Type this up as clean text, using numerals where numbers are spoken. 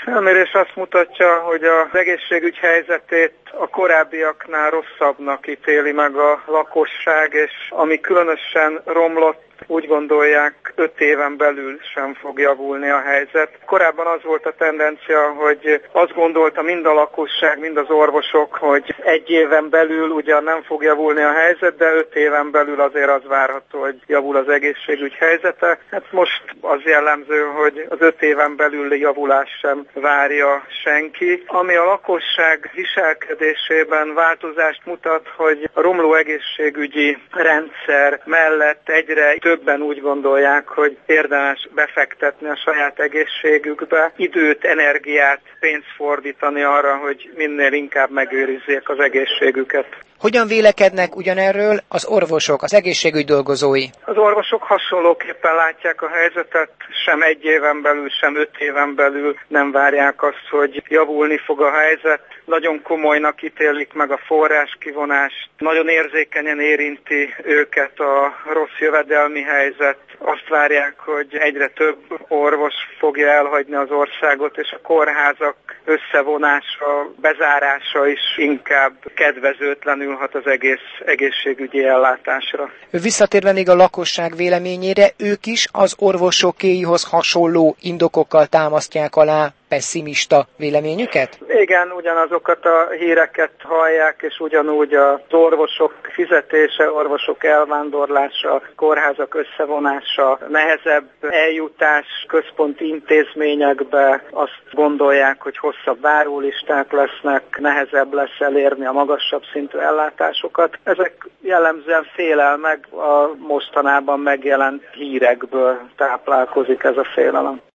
Felmérés azt mutatja, hogy az egészségügy helyzetét a korábbiaknál rosszabbnak ítéli meg a lakosság, és ami különösen romlott, úgy gondolják, 5 éven belül sem fog javulni a helyzet. Korábban az volt a tendencia, hogy azt gondolta mind a lakosság, mind az orvosok, hogy 1 éven belül ugyan nem fog javulni a helyzet, de 5 éven belül azért az várható, hogy javul az egészségügy helyzete. Hát most az jellemző, hogy az 5 éven belüli javulás sem várja senki. Ami a lakosság viselkedésében változást mutat, hogy a romló egészségügyi rendszer mellett egyre többen úgy gondolják, hogy érdemes befektetni a saját egészségükbe, időt, energiát, pénzt fordítani arra, hogy minél inkább megőrizzék az egészségüket. Hogyan vélekednek ugyanerről az orvosok, az egészségügy dolgozói? Az orvosok hasonlóképpen látják a helyzetet, sem 1 éven belül, sem 5 éven belül nem várják azt, hogy javulni fog a helyzet. Nagyon komolynak ítélik meg a forráskivonást, nagyon érzékenyen érinti őket a rossz jövedelmi helyzet. Azt várják, hogy egyre több orvos fogja elhagyni az országot, és a kórházak összevonása, bezárása is inkább kedvezőtlenül hat az egész egészségügyi ellátásra. Visszatérve még a lakosság véleményére, ők is az orvosokéihoz hasonló indokokkal támasztják alá pesszimista véleményüket? Igen, ugyanazokat a híreket hallják, és ugyanúgy az orvosok fizetése, orvosok elvándorlása, kórházak összevonása, nehezebb eljutás központi intézményekbe, azt gondolják, hogy hosszabb várólisták lesznek, nehezebb lesz elérni a magasabb szintű ellátásokat. Ezek jellemzően félelmek, a mostanában megjelent hírekből táplálkozik ez a félelem.